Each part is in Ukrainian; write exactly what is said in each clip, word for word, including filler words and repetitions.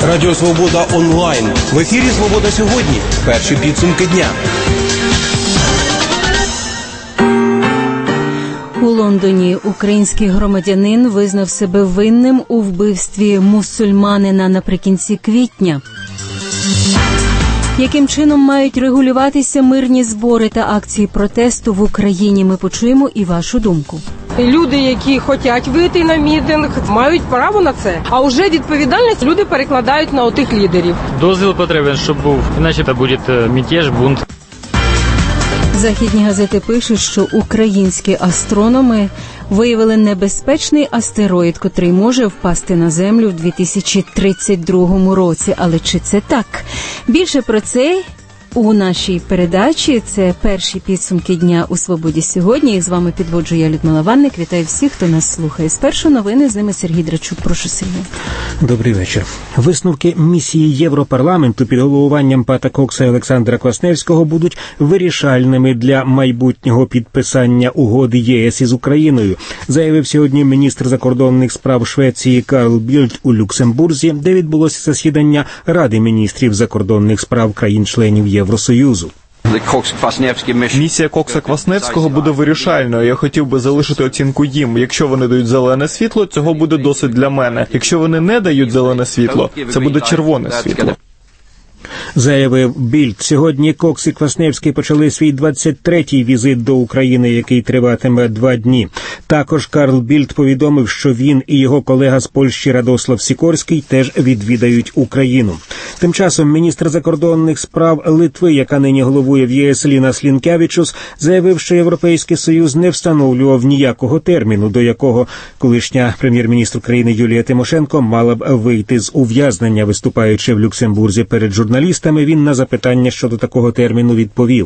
Радіо Свобода онлайн. В ефірі «Свобода сьогодні». Перші підсумки дня. У Лондоні український громадянин визнав себе винним у вбивстві мусульманина наприкінці квітня. Яким чином мають регулюватися мирні збори та акції протесту в Україні? Ми почуємо і вашу думку. Люди, які хочуть вийти на мітинг, мають право на це. А вже відповідальність люди перекладають на отих лідерів. Дозвіл потрібен, щоб був, іначе це буде мятеж, бунт. Західні газети пишуть, що українські астрономи виявили небезпечний астероїд, котрий може впасти на Землю в дві тисячі тридцять другому році. Але чи це так? Більше про це у нашій передачі. Це перші підсумки дня у «Свободі сьогодні». Їх з вами підводжу я, Людмила Ванник. Вітаю всіх, хто нас слухає. Спершу новини, з ними Сергій Драчук. Прошу, Сергій. Добрий вечір. Висновки місії Європарламенту під головуванням Пата Кокса і Олександра Квасневського будуть вирішальними для майбутнього підписання угоди ЄС із Україною, заявив сьогодні міністр закордонних справ Швеції Карл Більд у Люксембурзі, де відбулося засідання Ради міністрів закордонних справ країн-членів Євросоюзу. Місія Кокса-Квасневського буде вирішальною. Я хотів би залишити оцінку їм. Якщо вони дають зелене світло, цього буде досить для мене. Якщо вони не дають зелене світло, це буде червоне світло. Заявив Більд. Сьогодні Кокс і Квасневський почали свій двадцять третій візит до України, який триватиме два дні. Також Карл Більд повідомив, що він і його колега з Польщі Радослав Сікорський теж відвідають Україну. Тим часом міністр закордонних справ Литви, яка нині головує в ЄС, Лінас Лінкевічус, заявив, що Європейський Союз не встановлював ніякого терміну, до якого колишня прем'єр-міністр країни Юлія Тимошенко мала б вийти з ув'язнення. Виступаючи в Люксембурзі перед журналістами, він на запитання щодо такого терміну відповів.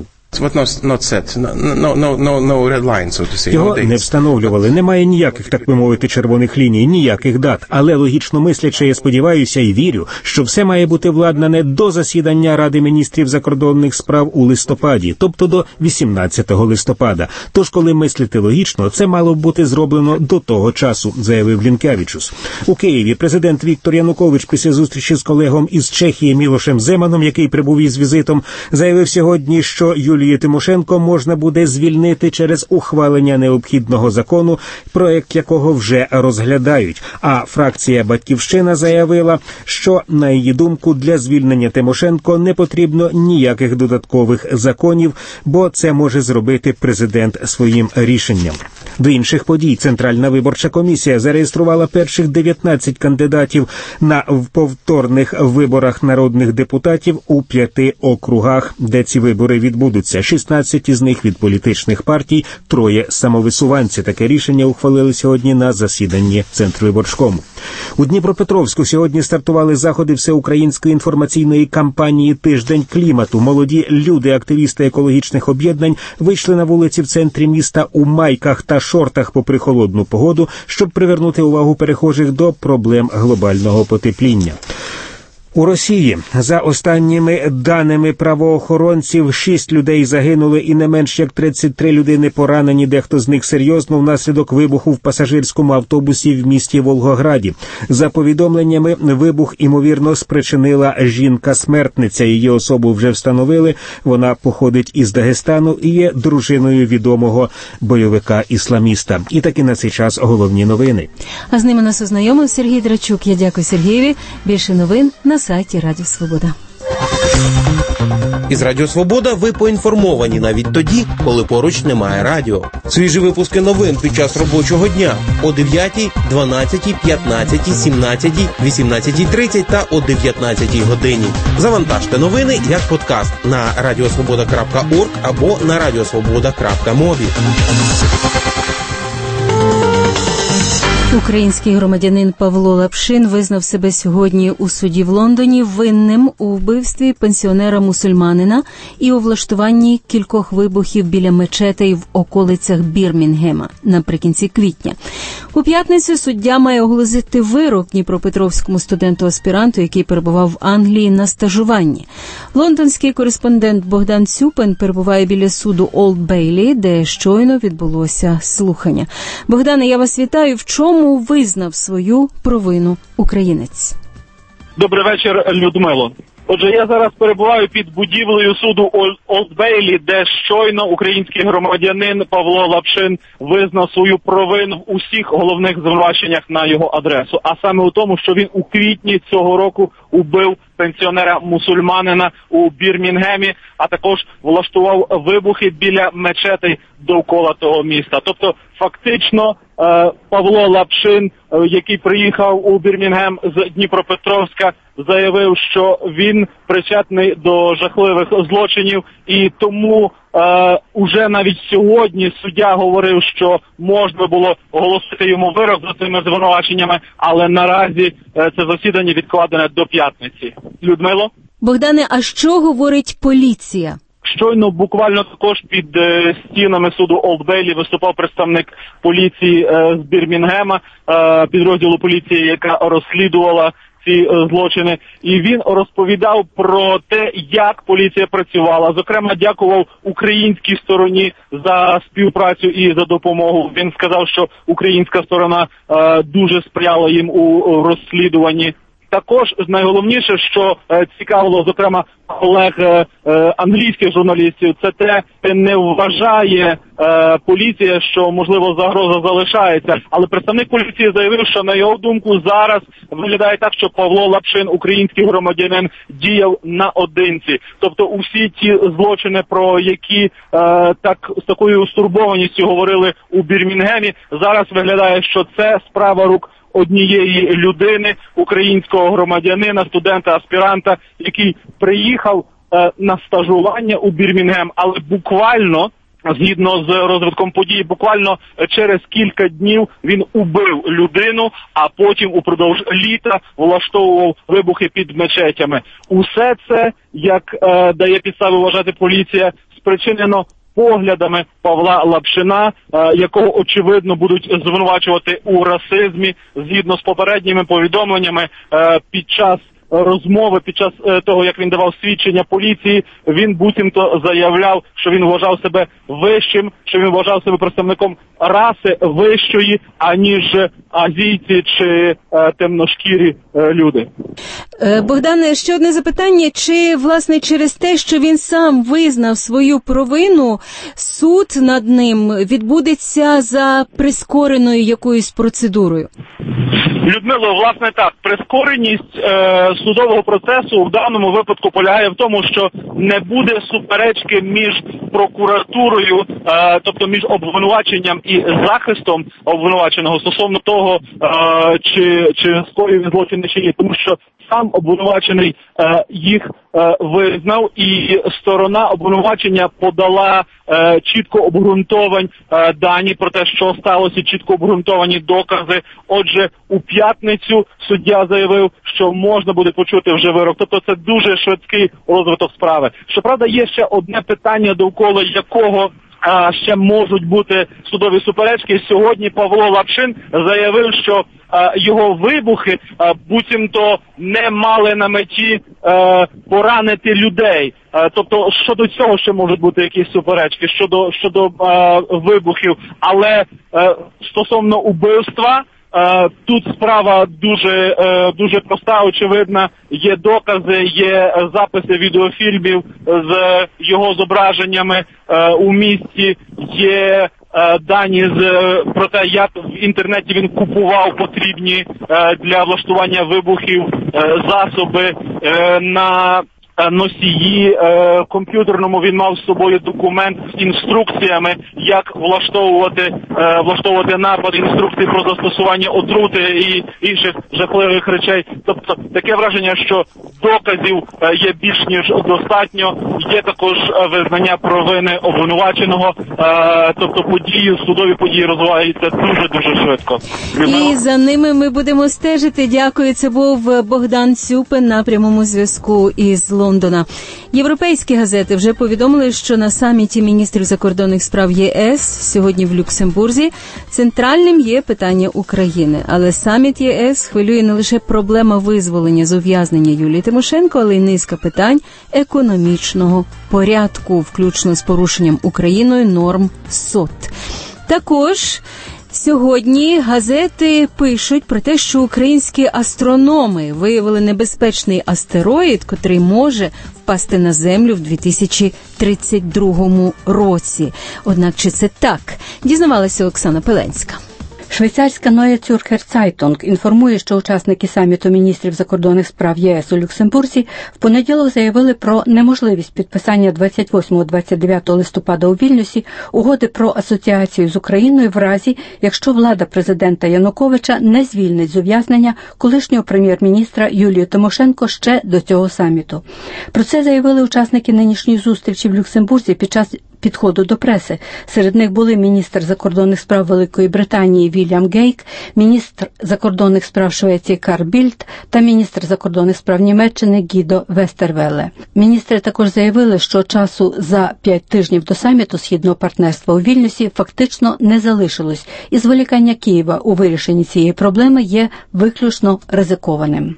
Його не встановлювали. Немає ніяких, так би мовити, червоних ліній, ніяких дат. Але логічно мислячи, я сподіваюся і вірю, що все має бути владнане до засідання Ради міністрів закордонних справ у листопаді, тобто до вісімнадцятого листопада. Тож, коли мислити логічно, це мало б бути зроблено до того часу, заявив Лінкевічус. У Києві президент Віктор Янукович після зустрічі з колегом із Чехії Мілошем Земаном, який прибув із візитом, заявив сьогодні, що Юлію Тимошенко можна буде звільнити через ухвалення необхідного закону, проект якого вже розглядають. А фракція «Батьківщина» заявила, що, на її думку, для звільнення Тимошенко не потрібно ніяких додаткових законів, бо це може зробити президент своїм рішенням. До інших подій Центральна виборча комісія зареєструвала перших дев'ятнадцять кандидатів на повторних виборах народних депутатів у п'яти округах, де ці вибори відбудуться. шістнадцять із них від політичних партій, троє самовисуванці. Таке рішення ухвалили сьогодні на засіданні Центрвиборчкому. У Дніпропетровську сьогодні стартували заходи всеукраїнської інформаційної кампанії «Тиждень клімату». Молоді люди, активісти екологічних об'єднань, вийшли на вулиці в центрі міста у майках та шортах попри холодну погоду, щоб привернути увагу перехожих до проблем глобального потепління. У Росії, за останніми даними правоохоронців, шість людей загинули і не менш як тридцять три людини поранені, дехто з них серйозно, внаслідок вибуху в пасажирському автобусі в місті Волгограді. За повідомленнями, вибух, імовірно, спричинила жінка-смертниця. Її особу вже встановили. Вона походить із Дагестану і є дружиною відомого бойовика-ісламіста. І таки на цей час головні новини. А з ними нас ознайомив Сергій Драчук. Я дякую Сергієві. Більше новин на сайті Радіо Свобода. Із Радіо Свобода ви поінформовані навіть тоді, коли поруч немає радіо. Свіжі випуски новин під час робочого дня о дев'ятій, дванадцятій, п'ятнадцятій, сімнадцятій, вісімнадцятій тридцять та о дев'ятнадцятій годині. Завантажте новини як подкаст на радіосвобода крапка орг або на радіосвобода крапка мові. Український громадянин Павло Лапшин визнав себе сьогодні у суді в Лондоні винним у вбивстві пенсіонера-мусульманина і у влаштуванні кількох вибухів біля мечетей в околицях Бірмінгема наприкінці квітня. У п'ятницю суддя має оголосити вирок дніпропетровському студенту-аспіранту, який перебував в Англії на стажуванні. Лондонський кореспондент Богдан Цюпин перебуває біля суду Олд Бейлі, де щойно відбулося слухання. Богдане, я вас вітаю. В чому визнав свою провину українець? Добрий вечір, Людмило. Отже, я зараз перебуваю під будівлею суду Олд Бейлі, де щойно український громадянин Павло Лапшин визнав свою провину в усіх головних звинуваченнях на його адресу. А саме у тому, що він у квітні цього року убив пенсіонера-мусульманина у Бірмінгемі, а також влаштував вибухи біля мечетей довкола того міста. Тобто, фактично, Павло Лапшин, який приїхав у Бірмінгем з Дніпропетровська, заявив, що він причетний до жахливих злочинів, і тому е, уже навіть сьогодні суддя говорив, що можна було оголосити йому вирок за цими звинуваченнями, але наразі е, це засідання відкладене до п'ятниці. Людмило? Богдане, а що говорить поліція? Щойно буквально також під е, стінами суду Олд Бейлі виступав представник поліції е, з Бірмінгема, е, підрозділу поліції, яка розслідувала ці е, злочини, і він розповідав про те, як поліція працювала. Зокрема, дякував українській стороні за співпрацю і за допомогу. Він сказав, що українська сторона е, дуже сприяла їм у розслідуванні. Також найголовніше, що е, цікавило, зокрема, колег е, англійських журналістів, це те, не вважає е, поліція, що, можливо, загроза залишається. Але представник поліції заявив, що, на його думку, зараз виглядає так, що Павло Лапшин, український громадянин, діяв наодинці. Тобто усі ті злочини, про які е, так з такою стурбованістю говорили у Бірмінгемі, зараз виглядає, що це справа рук однієї людини, українського громадянина, студента, аспіранта, який приїхав е, на стажування у Бірмінгем, але буквально, згідно з розвитком подій, буквально через кілька днів він убив людину, а потім упродовж літа влаштовував вибухи під мечетями. Усе це, як е, дає підстави вважати поліція, спричинено поглядами Павла Лапшина, якого, очевидно, будуть звинувачувати у расизмі. Згідно з попередніми повідомленнями, під час розмови, під час того, як він давав свідчення поліції, він буцімто заявляв, що він вважав себе вищим, що він вважав себе представником раси вищої, аніж азійці чи е, темношкірі е, люди. Богдане, ще одне запитання. Чи, власне, через те, що він сам визнав свою провину, суд над ним відбудеться за прискореною якоюсь процедурою? Людмило, власне так, прискореність е, судового процесу в даному випадку полягає в тому, що не буде суперечки між прокуратурою, е, тобто між обвинуваченням і захистом обвинуваченого стосовно того, е, чи, чи скоїв злочин чи ні, тому що сам обвинувачений е, їх е, визнав, і сторона обвинувачення подала е, чітко обґрунтовані е, дані про те, що сталося, чітко обґрунтовані докази. Отже, у п'ятницю суддя заявив, що можна буде почути вже вирок. Тобто це дуже швидкий розвиток справи. Щоправда, є ще одне питання, довкола якого а, ще можуть бути судові суперечки. Сьогодні Павло Лапшин заявив, що а, його вибухи а, буцімто не мали на меті а, поранити людей. А, тобто щодо цього ще можуть бути якісь суперечки, щодо, щодо а, вибухів. Але а, стосовно убивства, тут справа дуже, дуже проста, очевидна. Є докази, є записи відеофільмів з його зображеннями у місті, є дані з про те, як в інтернеті він купував потрібні для влаштування вибухів засоби на носії е, комп'ютерному. Він мав з собою документ з інструкціями, як влаштовувати е, влаштовувати напад, інструкції про застосування отрути і інших жахливих речей. Тобто таке враження, що доказів е, є більш ніж достатньо. Є також е, визнання провини обвинуваченого. Е, тобто події, судові події розвиваються дуже-дуже швидко. І за ними ми будемо стежити. Дякую. Це був Богдан Цюпин на прямому зв'язку із Лондона. Європейські газети вже повідомили, що на саміті міністрів закордонних справ ЄС сьогодні в Люксембурзі центральним є питання України. Але саміт ЄС хвилює не лише проблема визволення з ув'язнення Юлії Тимошенко, але й низка питань економічного порядку, включно з порушенням Україною норм СОТ. Також Сьогодні газети пишуть про те, що українські астрономи виявили небезпечний астероїд, котрий може впасти на Землю в дві тисячі тридцять другому році. Однак чи це так? Дізнавалася Оксана Пеленська. Швейцарська Neue Zürcher Zeitung інформує, що учасники саміту міністрів закордонних справ ЄС у Люксембурзі в понеділок заявили про неможливість підписання двадцять восьмого - двадцять дев'ятого листопада у Вільнюсі угоди про асоціацію з Україною в разі, якщо влада президента Януковича не звільнить з ув'язнення колишнього прем'єр-міністра Юлію Тимошенко ще до цього саміту. Про це заявили учасники нинішньої зустрічі в Люксембурзі під час підходу до преси. Серед них були міністр закордонних справ Великої Британії Вільям Гейк, міністр закордонних справ Швеції Карл Більд та міністр закордонних справ Німеччини Гідо Вестервеле. Міністри також заявили, що часу за п'ять тижнів до саміту Східного партнерства у Вільнюсі фактично не залишилось, і зволікання Києва у вирішенні цієї проблеми є виключно ризикованим.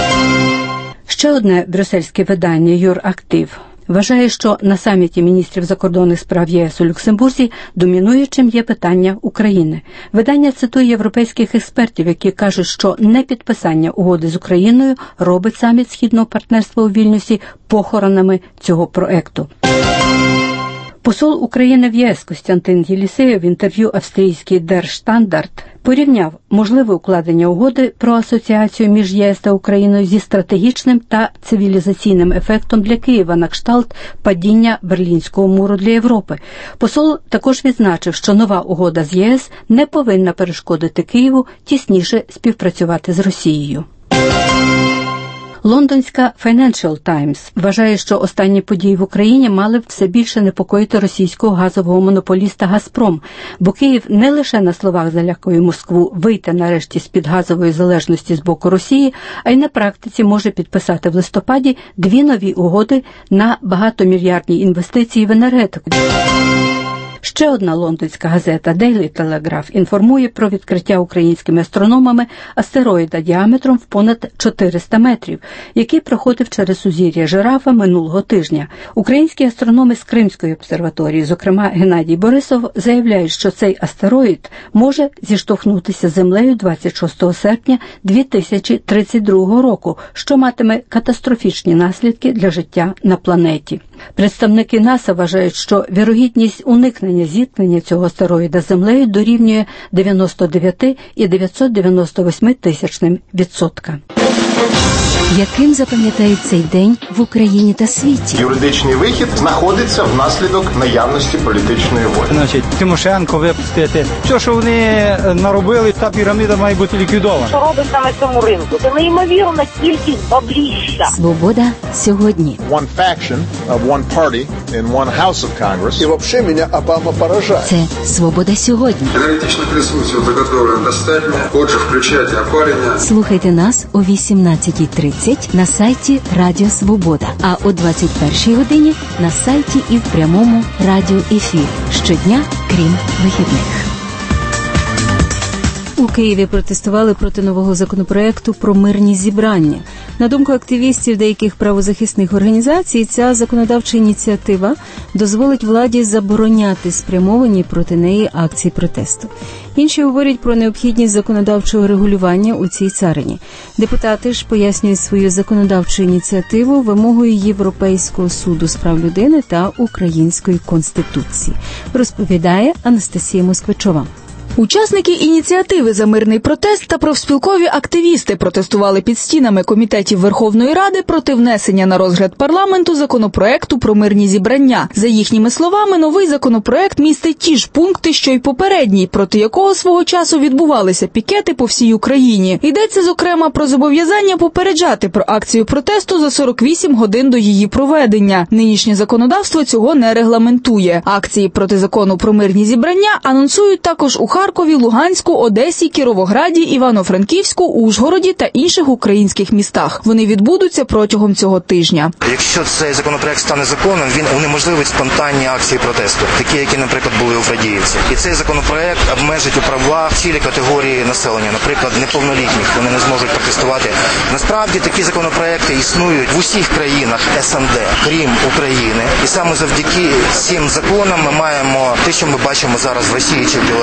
Ще одне брюссельське видання «Юрактив» вважає, що на саміті міністрів закордонних справ ЄС у Люксембурзі домінуючим є питання України. Видання цитує європейських експертів, які кажуть, що непідписання угоди з Україною робить саміт Східного партнерства у Вільнюсі похоронами цього проекту. Посол України в ЄС Костянтин Єлісеєв в інтерв'ю австрійській Der Standard порівняв можливе укладення угоди про асоціацію між ЄС та Україною зі стратегічним та цивілізаційним ефектом для Києва на кшталт падіння Берлінського муру для Європи. Посол також відзначив, що нова угода з ЄС не повинна перешкодити Києву тісніше співпрацювати з Росією. Лондонська Financial Times вважає, що останні події в Україні мали б все більше непокоїти російського газового монополіста «Газпром», бо Київ не лише на словах залякує Москву вийти нарешті з-під газової залежності з боку Росії, а й на практиці може підписати в листопаді дві нові угоди на багатомільярдні інвестиції в енергетику. Ще одна лондонська газета Daily Telegraph інформує про відкриття українськими астрономами астероїда діаметром в понад чотириста метрів, який проходив через сузір'я Жирафа минулого тижня. Українські астрономи з Кримської обсерваторії, зокрема Геннадій Борисов, заявляють, що цей астероїд може зіштовхнутися з Землею двадцять шостого серпня дві тисячі тридцять другого року, що матиме катастрофічні наслідки для життя на планеті. Представники НАСА вважають, що вірогідність уникнення зіткнення цього астероїда з Землею дорівнює дев'яносто дев'ять цілих дев'ятсот дев'яносто вісім тисячних відсотка. Яким запам'ятають цей день в Україні та світі? Юридичний вихід знаходиться внаслідок наявності політичної волі. Значить, Тимошенко випустити. Все, що вони наробили, та піраміда має бути ліквідована. Що робиться на цьому ринку? Це неймовірна кількість бабліща. Свобода сьогодні. One faction of one party in one house of Congress. І вообще мене Обама поражає. Це свобода сьогодні. Аналітичне присутствие заготовлено достатньо. Отже, включайте опалення. Слухайте нас о вісімнадцятій тридцять на сайті Радіо Свобода, а о двадцять першій годині на сайті і в прямому радіоефірі. Щодня, крім вихідних. У Києві протестували проти нового законопроекту про мирні зібрання. На думку активістів деяких правозахисних організацій, ця законодавча ініціатива дозволить владі забороняти спрямовані проти неї акції протесту. Інші говорять про необхідність законодавчого регулювання у цій царині. Депутати ж пояснюють свою законодавчу ініціативу вимогою Європейського суду з прав людини та Української Конституції. Розповідає Анастасія Москвичова. Учасники ініціативи «За мирний протест» та профспілкові активісти протестували під стінами комітетів Верховної Ради проти внесення на розгляд парламенту законопроекту про мирні зібрання. За їхніми словами, новий законопроект містить ті ж пункти, що й попередній, проти якого свого часу відбувалися пікети по всій Україні. Йдеться, зокрема, про зобов'язання попереджати про акцію протесту за сорок вісім годин до її проведення. Нинішнє законодавство цього не регламентує. Акції проти закону про мирні зібрання анонсують також у Харкові, Луганську, Одесі, Кіровограді, Івано-Франківську, Ужгороді та інших українських містах. Вони відбудуться протягом цього тижня. Якщо цей законопроект стане законом, він унеможливить спонтанні акції протесту, такі, які, наприклад, були у Фрадіївці. І цей законопроект обмежить у правах цілі категорії населення, наприклад, неповнолітніх. Вони не зможуть протестувати. Насправді, такі законопроекти існують в усіх країнах ес ен де, крім України. І саме завдяки цим законам ми маємо те, що ми бачимо зараз в Росії чи в Білорусі.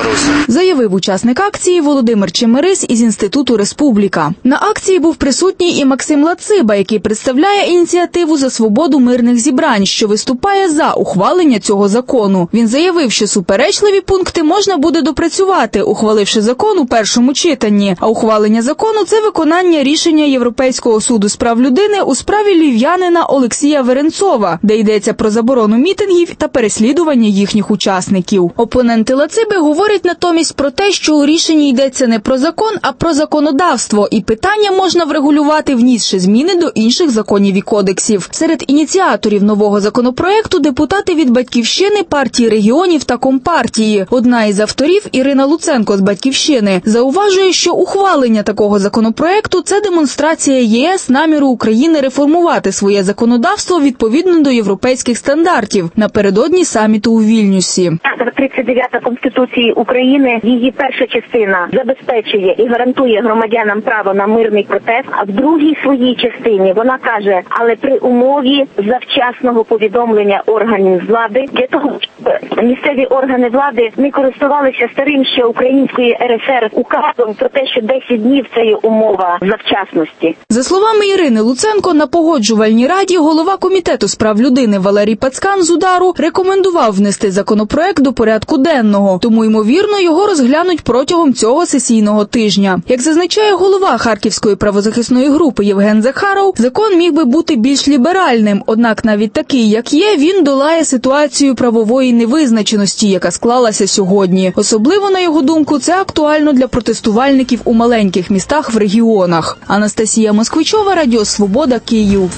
заявив учасник акції Володимир Чемерис із Інституту Республіка. На акції був присутній і Максим Лациба, який представляє ініціативу за свободу мирних зібрань, що виступає за ухвалення цього закону. Він заявив, що суперечливі пункти можна буде допрацювати, ухваливши закон у першому читанні. А ухвалення закону – це виконання рішення Європейського суду з прав людини у справі львів'янина Олексія Веренцова, де йдеться про заборону мітингів та переслідування їхніх учасників. Опоненти Лациби говорять натомість про те, що у рішенні йдеться не про закон, а про законодавство, і питання можна врегулювати, внісши зміни до інших законів і кодексів. Серед ініціаторів нового законопроекту депутати від «Батьківщини», партії регіонів та Компартії. Одна із авторів, Ірина Луценко з «Батьківщини», зауважує, що ухвалення такого законопроекту – це демонстрація ЄС наміру України реформувати своє законодавство відповідно до європейських стандартів напередодні саміту у Вільнюсі. тридцять дев'ята Конституції України, її перша частина забезпечує і гарантує громадянам право на мирний протест, а в другій своїй частині вона каже, але при умові завчасного повідомлення органів влади, для того, щоб місцеві органи влади не користувалися старим ще української РСР указом про те, що десять днів – це є умова завчасності. За словами Ірини Луценко, на погоджувальній раді голова Комітету з прав людини Валерій Пацкан з «Удару» рекомендував внести законопроект до порядку денного, тому, ймовірно, його розглянуть протягом цього сесійного тижня. Як зазначає голова Харківської правозахисної групи Євген Захаров, закон міг би бути більш ліберальним, однак навіть такий, як є, він долає ситуацію правової невизначеності, яка склалася сьогодні. Особливо, на його думку, це актуально для протестувальників у маленьких містах в регіонах. Анастасія Москвичова, Радіо Свобода, Київ.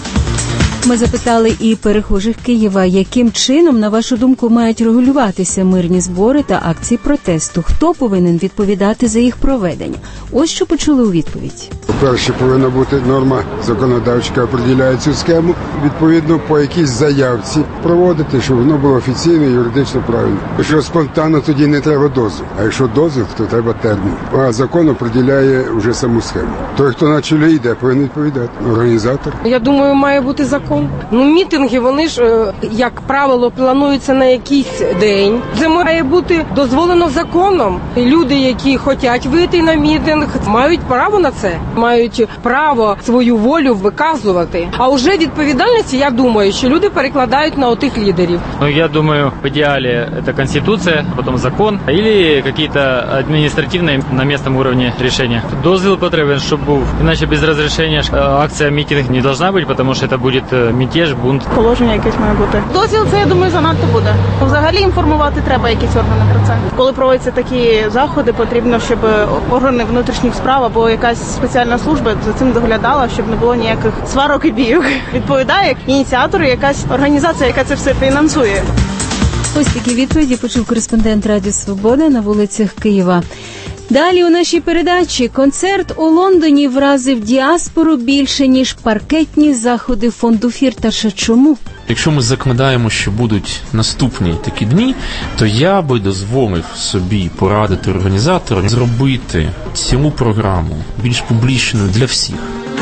Ми запитали і перехожих Києва, яким чином, на вашу думку, мають регулюватися мирні збори та акції протесту. Хто повинен відповідати за їх проведення? Ось що почули у відповідь. По-перше, повинна бути норма законодавча, яка определяє цю схему, відповідно по якійсь заявці проводити, щоб воно було офіційно і юридично правильно. Якщо спонтанно, тоді не треба дозвіл, а якщо дозвіл, то треба термін. А закон определяє вже саму схему. Той, хто на чолі йде, повинен відповідати. Організатор. Я думаю, має бути закон. Ну, мітинги, вони ж, як правило, плануються на якийсь день. Це має бути дозволено законом. Люди, які хочуть вийти на мітинг, мають право на це. Мають право свою волю виказувати. А вже відповідальність, я думаю, що люди перекладають на отих лідерів. Ну, я думаю, в ідеалі це Конституція, потім закон, або якісь адміністративні на місцевому рівні рішення. Дозвіл потрібен, щоб був. Іначе без розрішення акція мітинг не повинна бути, тому що це буде мятеж, бунт. Положення якесь має бути. Дозвіл це, я думаю, занадто буде. Взагалі інформувати треба якісь органи про це. Коли проводяться такі заходи, потрібно, щоб органи внутрішніх справ або якась спеціальна служба за цим доглядала, щоб не було ніяких сварок і бійок. Відповідає ініціатор, якась організація, яка це все фінансує. Ось такі відповіді почув кореспондент Радіо Свобода на вулицях Києва. Далі у нашій передачі концерт у Лондоні вразив діаспору більше, ніж паркетні заходи фонду Фірташа. Чому? Якщо ми закладаємо, що будуть наступні такі дні, то я би дозволив собі порадити організаторам зробити цю програму більш публічною для всіх.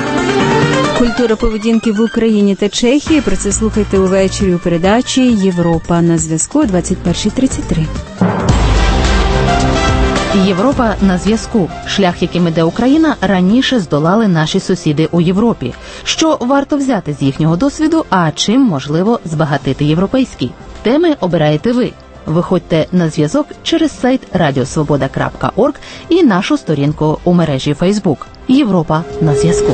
Культура поведінки в Україні та Чехії. Про це слухайте увечері у передачі «Європа на зв'язку» двадцять перша тридцять три. Європа на зв'язку. Шлях, яким іде Україна, раніше здолали наші сусіди у Європі. Що варто взяти з їхнього досвіду, а чим можливо збагатити європейський? Теми обираєте ви. Виходьте на зв'язок через сайт радіосвобода крапка орг і нашу сторінку у мережі Фейсбук. Європа на зв'язку.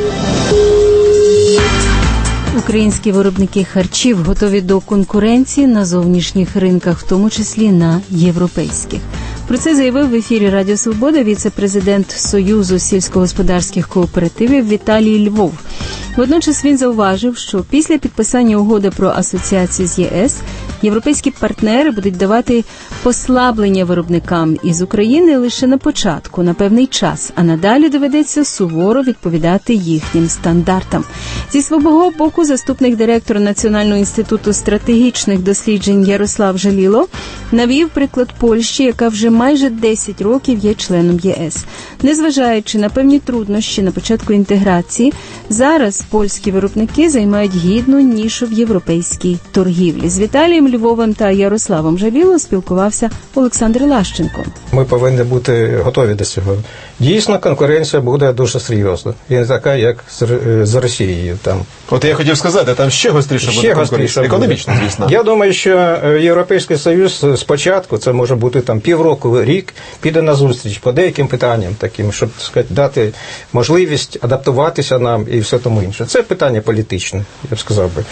Українські виробники харчів готові до конкуренції на зовнішніх ринках, в тому числі на європейських. Про це заявив в ефірі Радіо Свобода віце-президент Союзу сільськогосподарських кооперативів Віталій Львов. Водночас він зауважив, що після підписання угоди про асоціацію з ЄС європейські партнери будуть давати послаблення виробникам із України лише на початку, на певний час, а надалі доведеться суворо відповідати їхнім стандартам. Зі свого боку, заступник директора Національного інституту стратегічних досліджень Ярослав Жаліло навів приклад Польщі, яка вже майже десять років є членом ЄС. Незважаючи на певні труднощі на початку інтеграції, зараз польські виробники займають гідну нішу в європейській торгівлі. З Віталієм Львовом та Ярославом Жаліло спілкувався Олександр Лащенко. Ми повинні бути готові до цього. Дійсно, конкуренція буде дуже серйозна. І не така, як з Росією. Там. От я хотів сказати, там ще гостріше буде ще конкуренція. Економічно, звісно. Я думаю, що Європейський Союз спочатку, це може бути там півроку, рік, піде на зустріч по деяким питанням, таким, щоб сказати, дати можливість адаптуватися нам і все тому інше. Це питання політичне, я б сказав би.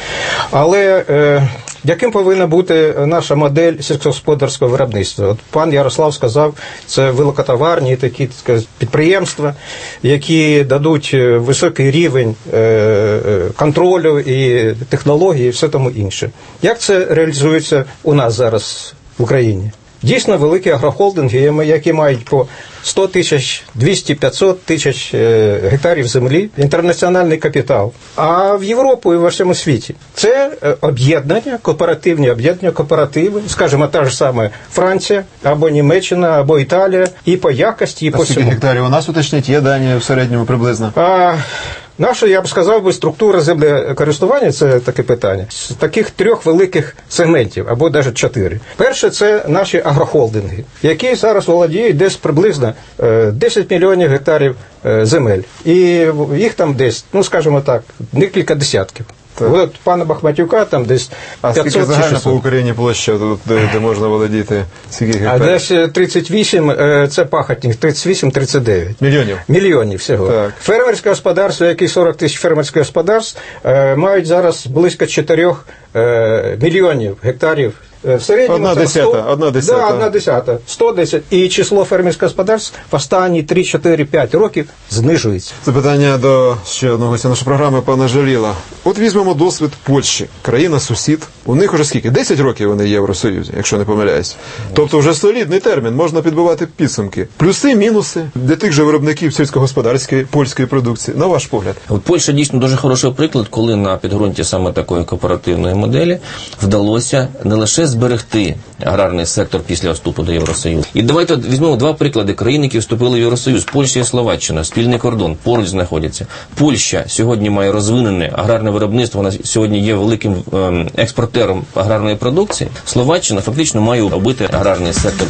Але е, яким повинна бути наша модель сільськогосподарського виробництва? От пан Ярослав сказав, це великотоварні такі сказати, підприємства, які дадуть високий рівень е, контролю і технології і все тому інше. Як це реалізується у нас зараз в Україні? Дійсно, великі агрохолдинги, які мають по сто тисяч, двісті, п'ятсот тисяч гектарів землі, інтернаціональний капітал. А в Європу і в всьому світі це об'єднання, кооперативні об'єднання, кооперативи, скажімо, та ж саме Франція, або Німеччина, або Італія, і по якості, і а по всьому. А скільки гектарів у нас уточніть? Є дані в середньому приблизно? А... Наша, я б сказав, би, структура землекористування – це таке питання. З таких трьох великих сегментів, або навіть чотири. Перше – це наші агрохолдинги, які зараз володіють десь приблизно десять мільйонів гектарів земель. І їх там десь, ну, скажімо так, декілька десятків. Так. От пана Бахматюка там десь а п'ятсот. А скільки загально по Україні площа, де, де можна володіти? Скільки гектарів? А десь тридцять вісім, це пахотник, тридцять вісім - тридцять дев'ять. Мільйонів? Мільйонів всього. Так. Фермерське господарство, які сорок тисяч фермерських господарств, мають зараз близько чотирьох мільйонів гектарів. В середньому одна десята, одна десята. Да, одна десята, сто десять. І число фермерських господарств в останні три, чотири, п'ять років знижується. Це питання до ще одного гостя нашої програми, пана Жаліла. От візьмемо досвід Польщі, країна-сусід. У них уже скільки? десять років вони в Євросоюзі, якщо не помиляюсь. Тобто вже солідний термін, можна підбивати підсумки. Плюси, мінуси для тих же виробників сільськогосподарської польської продукції. На ваш погляд. От Польща дійсно дуже хороший приклад, коли на підґрунті саме такої кооперативної моделі вдалося не лише зберегти аграрний сектор після вступу до Євросоюзу. І давайте візьмемо два приклади країн, які вступили в Євросоюз. Польща і Словаччина, спільний кордон, поруч знаходяться. Польща сьогодні має розвинене аграрне виробництво, вона сьогодні є великим ем, експортером аграрної продукції. Словаччина фактично має убити аграрний сектор.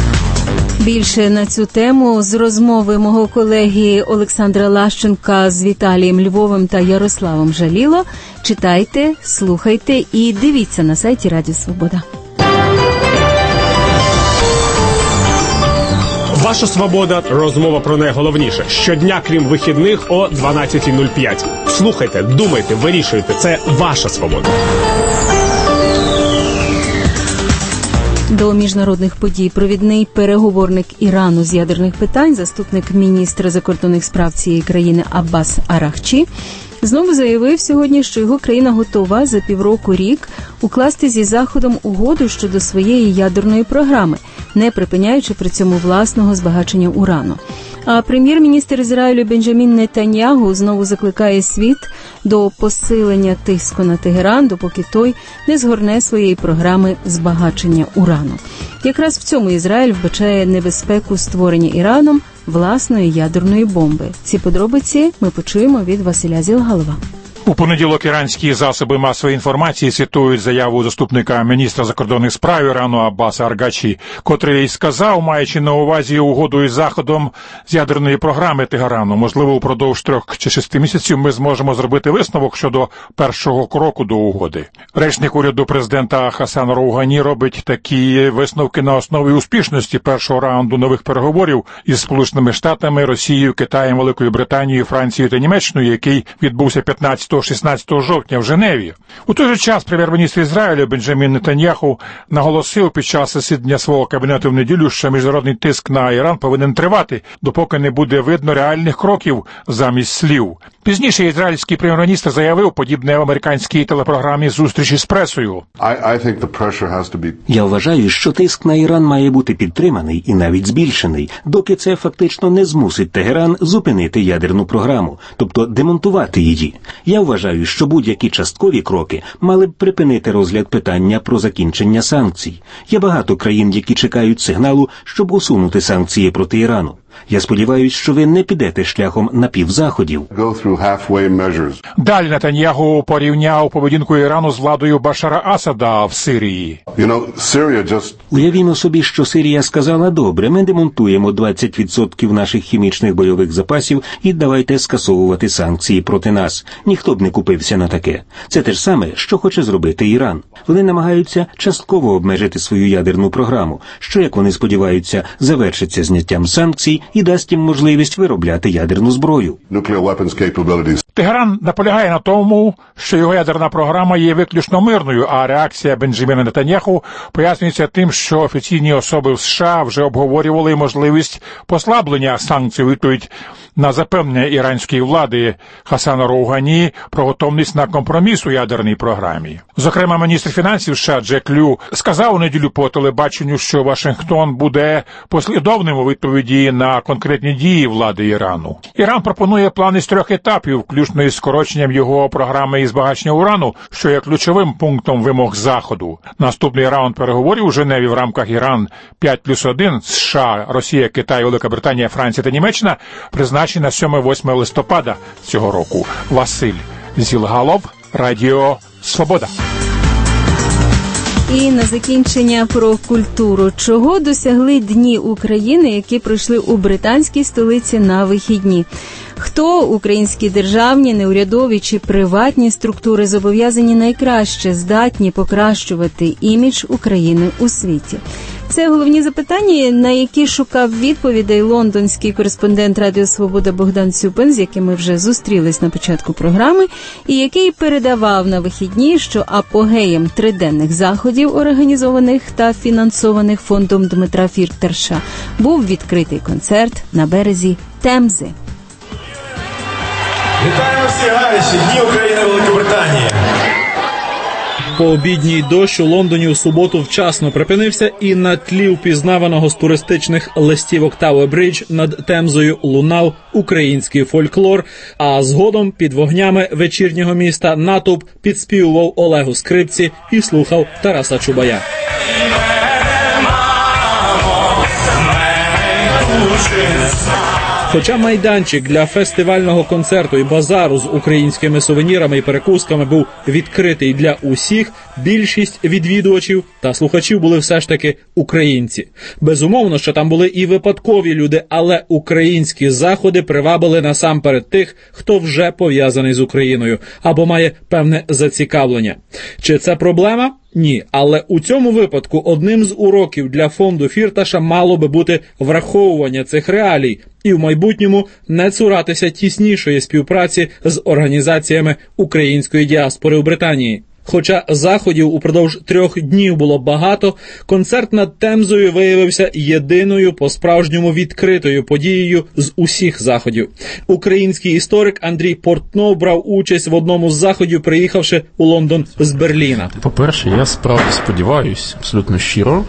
Більше на цю тему з розмови мого колеги Олександра Лащенка з Віталієм Львовим та Ярославом Жаліло читайте, слухайте і дивіться на сайті Радіо Свобода. Ваша свобода. Розмова про найголовніше. Щодня, крім вихідних, о дванадцята нуль п'ять. Слухайте, думайте, вирішуйте. Це ваша свобода. До міжнародних подій провідний переговорник Ірану з ядерних питань, заступник міністра закордонних справ цієї країни Аббас Арахчі, знову заявив сьогодні, що його країна готова за півроку-рік укласти зі Заходом угоду щодо своєї ядерної програми, не припиняючи при цьому власного збагачення урану. А прем'єр-міністр Ізраїлю Бенджамін Нетаньягу знову закликає світ до посилення тиску на Тегеран, допоки той не згорне своєї програми збагачення урану. Якраз в цьому Ізраїль вбачає небезпеку створення Іраном власної ядерної бомби. Ці подробиці ми почуємо від Василя Зілгалова. У понеділок іранські засоби масової інформації цитують заяву заступника міністра закордонних справ Ірану Аббаса Аргачі, котрий сказав, маючи на увазі угоду із Заходом з ядерної програми Тегерану, можливо, упродовж трьох чи шести місяців ми зможемо зробити висновок щодо першого кроку до угоди. Речник уряду президента Хасан Роугані робить такі висновки на основі успішності першого раунду нових переговорів із Сполученими Штатами, Росією, Китаєм, Великою Британією, Францією та Німеччиною, який відбувся п'ятнадцятого-шістнадцятого жовтня в Женеві. У той же час прем'єр-міністр Ізраїлю Бенджамін Нетаньяху наголосив під час засідання свого кабінету в неділю, що міжнародний тиск на Іран повинен тривати, допоки не буде видно реальних кроків замість слів. Пізніше ізраїльський прем'єр-міністр заявив, подібне в американській телепрограмі «Зустрічі з пресою». Я вважаю, що тиск на Іран має бути підтриманий і навіть збільшений, доки це фактично не змусить Тегеран зупинити ядерну програму, тобто демонтувати її. Я вважаю, що будь-які часткові кроки мали б припинити розгляд питання про закінчення санкцій. Є багато країн, які чекають сигналу, щоб усунути санкції проти Ірану. Я сподіваюся, що ви не підете шляхом напівзаходів. Далі Нетаньяху порівняв поведінку Ірану з владою Башара Асада в Сирії. Уявімо собі, що Сирія сказала: добре, ми демонтуємо двадцять відсотків наших хімічних бойових запасів і давайте скасовувати санкції проти нас. Ніхто б не купився на таке. Це те ж саме, що хоче зробити Іран. Вони намагаються частково обмежити свою ядерну програму, що, як вони сподіваються, завершиться зняттям санкцій і дасть їм можливість виробляти ядерну зброю. Тегеран наполягає на тому, що його ядерна програма є виключно мирною, а реакція Бенджаміна Нетаньяху пояснюється тим, що офіційні особи в США вже обговорювали можливість послаблення санкцій у відповідь на запевнення іранської влади Хасана Роугані про готовність на компроміс у ядерній програмі. Зокрема, міністр фінансів США Джек Лю сказав у неділю по телебаченню, що Вашингтон буде послідовним у відповіді на конкретні дії влади Ірану. Іран пропонує план з трьох етапів, включно із скороченням його програми із збагачення урану, що є ключовим пунктом вимог Заходу. Наступний раунд переговорів у Женеві в рамках Іран п'ять плюс один США, Росія, Китай, Велика Британія, Франція та Німеччина призначені на сьоме-восьме листопада цього року. Василь Зілгалов, Радіо Свобода. І на закінчення про культуру. Чого досягли Дні України, які пройшли у британській столиці на вихідні? Хто українські державні, неурядові чи приватні структури зобов'язані найкраще здатні покращувати імідж України у світі? Це головні запитання, на які шукав відповідей лондонський кореспондент Радіо Свобода Богдан Цюпин, з яким ми вже зустрілись на початку програми, і який передавав на вихідні, що апогеєм триденних заходів, організованих та фінансованих фондом Дмитра Фірташа, був відкритий концерт на березі Темзи. Вітаємо всі гарячі! Дні України, Великобританії! Пообідній дощ у Лондоні у суботу вчасно припинився, і на тлі впізнаваного з туристичних листівок Тауер-Бридж над Темзою лунав український фольклор, а згодом під вогнями вечірнього міста натовп підспівував Олегу Скрипці і слухав Тараса Чубая. Хоча майданчик для фестивального концерту і базару з українськими сувенірами і перекусками був відкритий для усіх, більшість відвідувачів та слухачів були все ж таки українці. Безумовно, що там були і випадкові люди, але українські заходи привабили насамперед тих, хто вже пов'язаний з Україною або має певне зацікавлення. Чи це проблема? Ні, але у цьому випадку одним з уроків для фонду Фірташа мало би бути враховування цих реалій і в майбутньому не цуратися тіснішої співпраці з організаціями української діаспори у Британії. Хоча заходів упродовж трьох днів було багато, концерт над Темзою виявився єдиною по-справжньому відкритою подією з усіх заходів. Український історик Андрій Портнов брав участь в одному з заходів, приїхавши у Лондон з Берліна. По-перше, я справді сподіваюся, абсолютно щиро,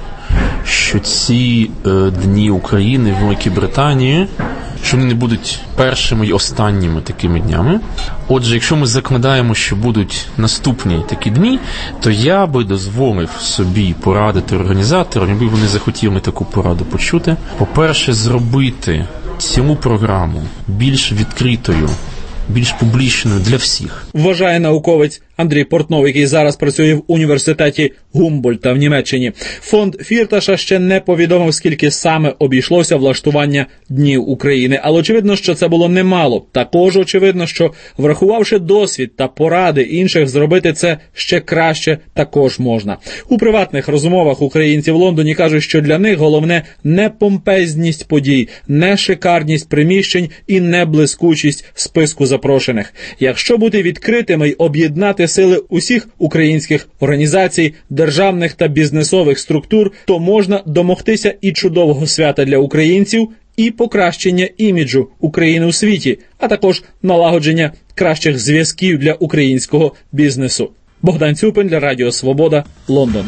що ці е, Дні України в Великій Британії, що вони не будуть першими і останніми такими днями. Отже, якщо ми закладаємо, що будуть наступні такі дні, то я би дозволив собі порадити організаторам, якби вони захотіли таку пораду почути. По-перше, зробити цілу програму більш відкритою, більш публічною для всіх. Вважає науковець Андрій Портнов, який зараз працює в університеті Гумбольдта в Німеччині. Фонд Фірташа ще не повідомив, скільки саме обійшлося влаштування Днів України. Але очевидно, що це було немало. Також очевидно, що врахувавши досвід та поради інших, зробити це ще краще також можна. У приватних розмовах українці в Лондоні кажуть, що для них головне не помпезність подій, не шикарність приміщень і не блискучість списку запрошених. Якщо бути відкритими й об'єднати сили усіх українських організацій, державних та бізнесових структур, то можна домогтися і чудового свята для українців, і покращення іміджу України у світі, а також налагодження кращих зв'язків для українського бізнесу. Богдан Цюпин для Радіо Свобода, Лондон.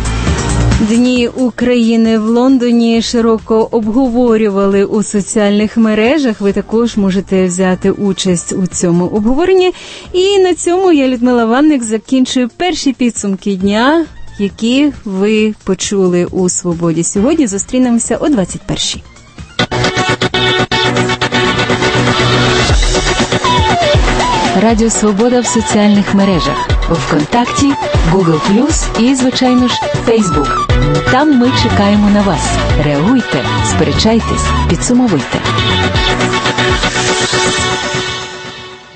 Дні України в Лондоні широко обговорювали у соціальних мережах. Ви також можете взяти участь у цьому обговоренні. І на цьому я, Людмила Ванник, закінчую перші підсумки дня, які ви почули у «Свободі» сьогодні. Зустрінемося о двадцять першій. Радіо Свобода в соціальних мережах. ВКонтакті, Google плюс і, звичайно ж, Фейсбук. Там ми чекаємо на вас. Реагуйте, сперечайтесь, підсумовуйте.